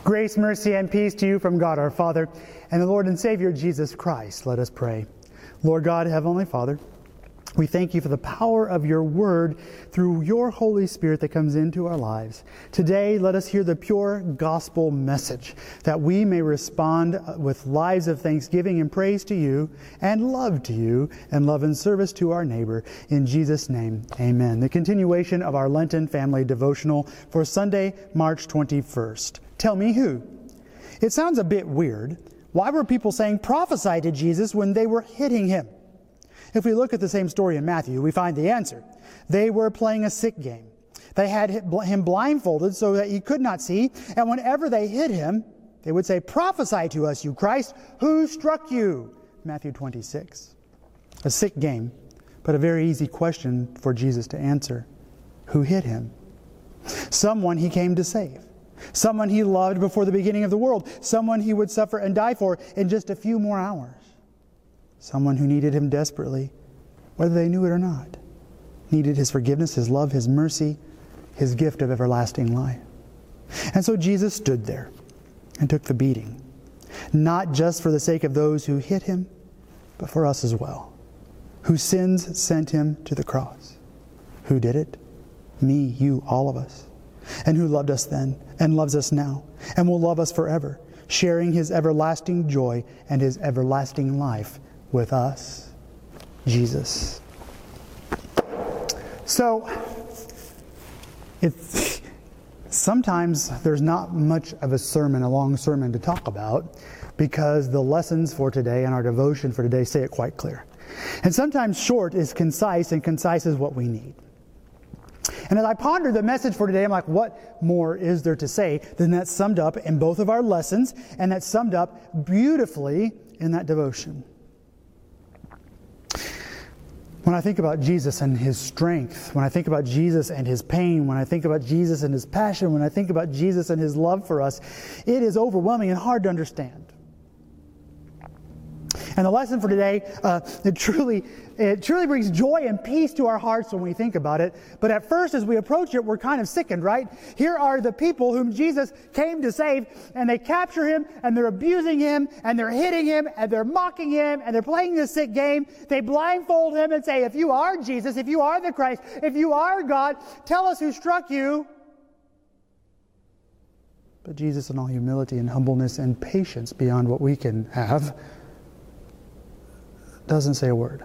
Grace, mercy, and peace to you from God our Father and the Lord and Savior Jesus Christ. Let us pray. Lord God, Heavenly Father, we thank you for the power of your word through your Holy Spirit that comes into our lives. Today, let us hear the pure gospel message that we may respond with lives of thanksgiving and praise to you and love and service to our neighbor. In Jesus' name, amen. The continuation of our Lenten family devotional for Sunday, March 21st. Tell me who? It sounds a bit weird. Why were people saying prophesy to Jesus when they were hitting him? If we look at the same story in Matthew, we find the answer. They were playing a sick game. They had him blindfolded so that he could not see, and whenever they hit him, they would say, prophesy to us, you Christ, who struck you? Matthew 26. A sick game, but a very easy question for Jesus to answer. Who hit him? Someone he came to save. Someone he loved before the beginning of the world. Someone he would suffer and die for in just a few more hours. Someone who needed him desperately, whether they knew it or not. Needed his forgiveness, his love, his mercy, his gift of everlasting life. And so Jesus stood there and took the beating. Not just for the sake of those who hit him, but for us as well. Whose sins sent him to the cross. Who did it? Me, you, all of us. And who loved us then and loves us now and will love us forever, sharing his everlasting joy and his everlasting life with us, Jesus. So, sometimes there's not much of a long sermon to talk about, because the lessons for today and our devotion for today say it quite clear. And sometimes short is concise, and concise is what we need. And as I pondered the message for today, I'm like, what more is there to say than that summed up in both of our lessons, and that summed up beautifully in that devotion? When I think about Jesus and his strength, when I think about Jesus and his pain, when I think about Jesus and his passion, when I think about Jesus and his love for us, it is overwhelming and hard to understand. And the lesson for today, it truly brings joy and peace to our hearts when we think about it. But at first, as we approach it, we're kind of sickened, right? Here are the people whom Jesus came to save, and they capture him, and they're abusing him, and they're hitting him, and they're mocking him, and they're playing this sick game. They blindfold him and say, if you are Jesus, if you are the Christ, if you are God, tell us who struck you. But Jesus, in all humility and humbleness and patience beyond what we can have, doesn't say a word.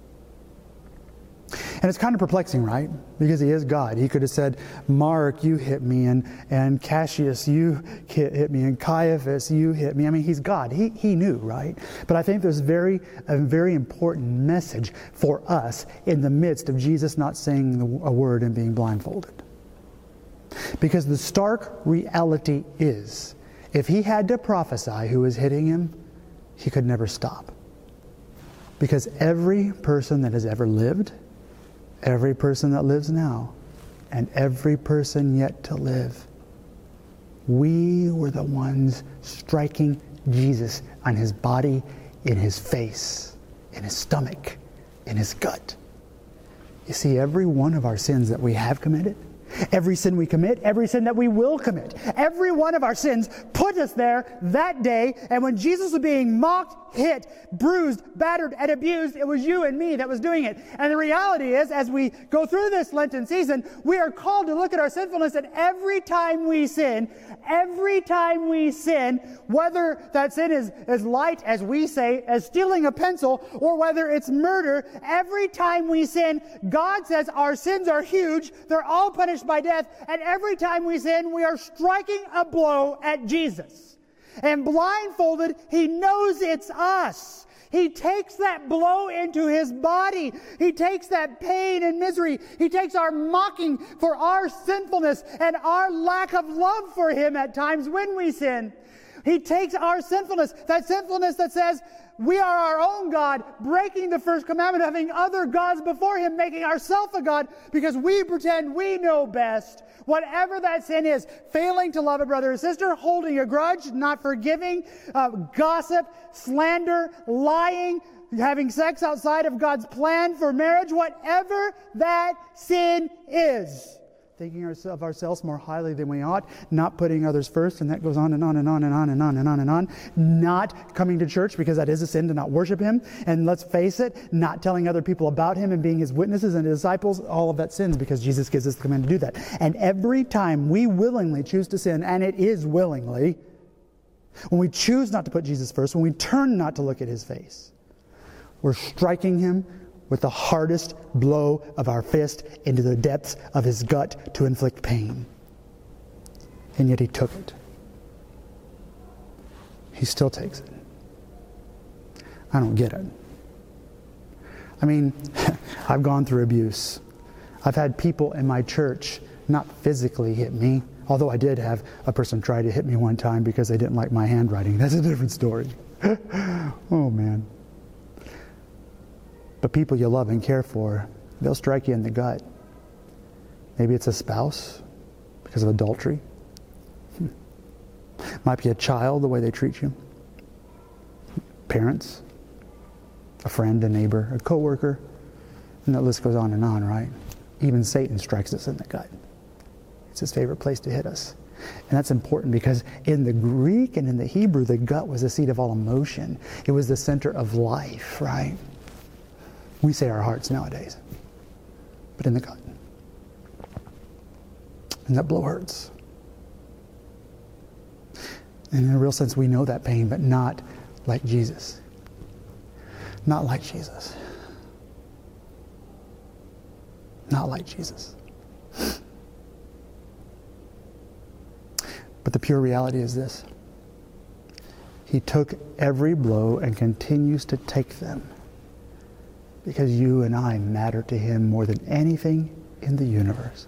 And it's kind of perplexing, right? Because he is God. He could have said, Mark, you hit me, and Cassius, you hit me, and Caiaphas, you hit me. I mean, he's God. He knew, right? But I think there's a very important message for us in the midst of Jesus not saying a word and being blindfolded. Because the stark reality is, if he had to prophesy who was hitting him, he could never stop. Because every person that has ever lived, every person that lives now, and every person yet to live, we were the ones striking Jesus on his body, in his face, in his stomach, in his gut. You see, every one of our sins that we have committed, every sin we commit, every sin that we will commit, every one of our sins put us there that day. And when Jesus was being mocked, hit, bruised, battered, and abused, it was you and me that was doing it. And the reality is, as we go through this Lenten season, we are called to look at our sinfulness, and every time we sin, whether that sin is as light as we say, as stealing a pencil, or whether it's murder, every time we sin, God says our sins are huge, they're all punished by death, and every time we sin, we are striking a blow at Jesus. And blindfolded, he knows it's us. He takes that blow into his body. He takes that pain and misery. He takes our mocking for our sinfulness and our lack of love for him at times when we sin. He takes our sinfulness that says we are our own God, breaking the first commandment, having other gods before him, making ourselves a God because we pretend we know best. Whatever that sin is, failing to love a brother or sister, holding a grudge, not forgiving, gossip, slander, lying, having sex outside of God's plan for marriage, whatever that sin is, thinking of ourselves more highly than we ought, not putting others first, and that goes on and on and on and on and on and on and on. Not coming to church because that is a sin to not worship Him. And let's face it, not telling other people about Him and being His witnesses and His disciples, all of that sins because Jesus gives us the command to do that. And every time we willingly choose to sin, and it is willingly, when we choose not to put Jesus first, when we turn not to look at His face, we're striking Him with the hardest blow of our fist into the depths of His gut to inflict pain. And yet He took it. He still takes it. I don't get it. I mean, I've gone through abuse. I've had people in my church not physically hit me, although I did have a person try to hit me one time because they didn't like my handwriting. That's a different story. Oh, man. But people you love and care for, they'll strike you in the gut. Maybe it's a spouse because of adultery. Might be a child, the way they treat you. Parents, a friend, a neighbor, a coworker, and that list goes on, right? Even Satan strikes us in the gut. It's his favorite place to hit us. And that's important because in the Greek and in the Hebrew, the gut was the seat of all emotion. It was the center of life, right? We say our hearts nowadays, but in the gut. And that blow hurts. And in a real sense, we know that pain, but not like Jesus. Not like Jesus. Not like Jesus. But the pure reality is this. He took every blow and continues to take them because you and I matter to Him more than anything in the universe.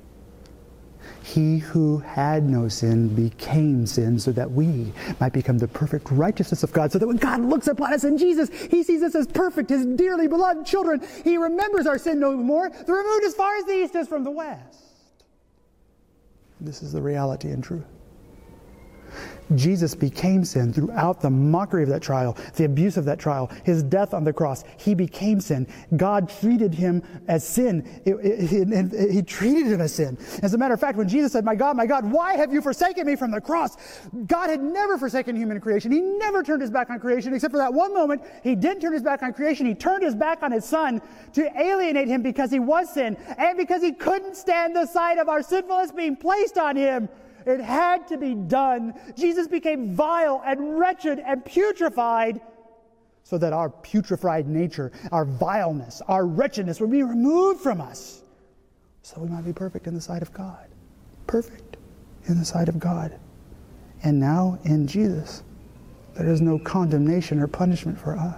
He who had no sin became sin so that we might become the perfect righteousness of God, so that when God looks upon us in Jesus, He sees us as perfect, His dearly beloved children. He remembers our sin no more. They're removed as far as the east is from the west. This is the reality and truth. Jesus became sin throughout the mockery of that trial, the abuse of that trial, His death on the cross. He became sin. God treated Him as sin. He treated Him as sin. As a matter of fact, when Jesus said, my God, why have you forsaken me from the cross? God had never forsaken human creation. He never turned His back on creation, except for that one moment. He didn't turn His back on creation. He turned His back on His Son to alienate Him because He was sin and because He couldn't stand the sight of our sinfulness being placed on Him. It had to be done. Jesus became vile and wretched and putrefied so that our putrefied nature, our vileness, our wretchedness would be removed from us so we might be perfect in the sight of God. Perfect in the sight of God. And now in Jesus, there is no condemnation or punishment for us.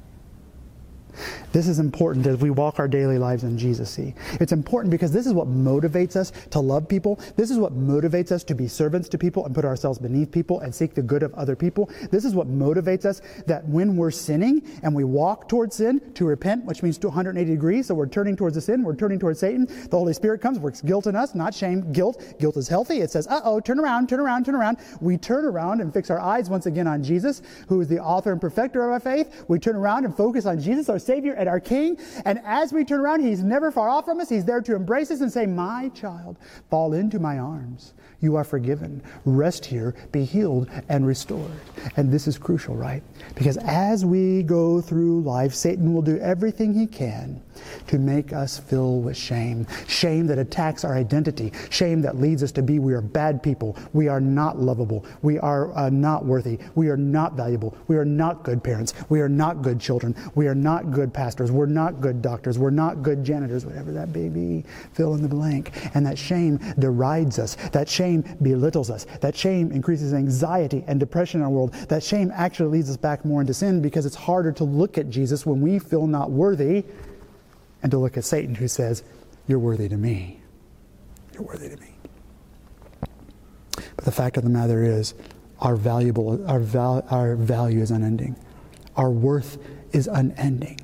This is important as we walk our daily lives in Jesus. See, it's important because this is what motivates us to love people. This is what motivates us to be servants to people and put ourselves beneath people and seek the good of other people. This is what motivates us that when we're sinning and we walk towards sin, to repent, which means to 180 degrees. So we're turning towards the sin. We're turning towards Satan. The Holy Spirit comes, works guilt in us, not shame. Guilt is healthy. It says, turn around, turn around, turn around. We turn around and fix our eyes once again on Jesus, who is the author and perfecter of our faith. We turn around and focus on Jesus, our Savior and our King. And as we turn around, He's never far off from us. He's there to embrace us and say, my child, fall into my arms. You are forgiven. Rest here, be healed and restored. And this is crucial, right? Because as we go through life, Satan will do everything he can to make us fill with shame. Shame that attacks our identity. Shame that leads us to be, we are bad people. We are not lovable. We are not worthy. We are not valuable. We are not good parents. We are not good children. We are not good pastors. We're not good doctors. We're not good janitors, whatever that may be. Fill in the blank. And that shame derides us. That shame belittles us. That shame increases anxiety and depression in our world. That shame actually leads us back more into sin because it's harder to look at Jesus when we feel not worthy and to look at Satan who says, you're worthy to me. You're worthy to me. But the fact of the matter is, our value is unending. Our worth is unending.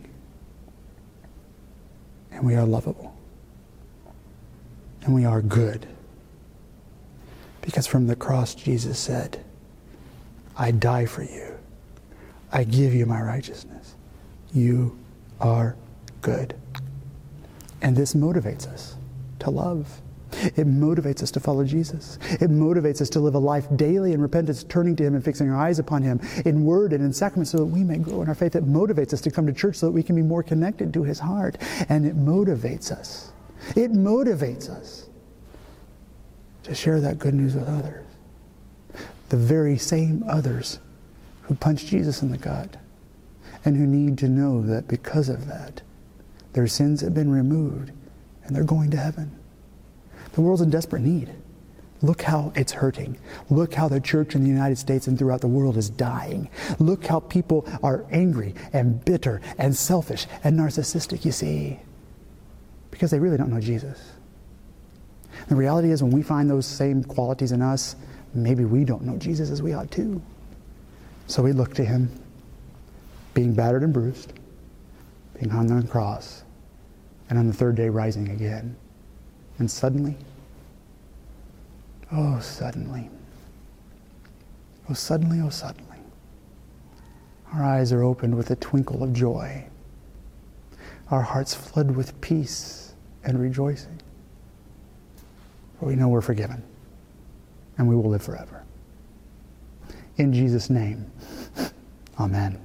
And we are lovable. And we are good. Because from the cross, Jesus said, I die for you. I give you my righteousness. You are good. And this motivates us to love. It motivates us to follow Jesus. It motivates us to live a life daily in repentance, turning to Him and fixing our eyes upon Him in word and in sacrament so that we may grow in our faith. It motivates us to come to church so that we can be more connected to His heart. And it motivates us. It motivates us to share that good news with others. The very same others who punched Jesus in the gut and who need to know that because of that, their sins have been removed and they're going to heaven. The world's in desperate need. Look how it's hurting. Look how the church in the United States and throughout the world is dying. Look how people are angry and bitter and selfish and narcissistic, you see, because they really don't know Jesus. The reality is when we find those same qualities in us, maybe we don't know Jesus as we ought to. So we look to Him, being battered and bruised, being hung on the cross, and on the third day rising again. And suddenly, oh suddenly, oh suddenly, oh suddenly, our eyes are opened with a twinkle of joy. Our hearts flood with peace and rejoicing. For we know we're forgiven, and we will live forever. In Jesus' name, amen.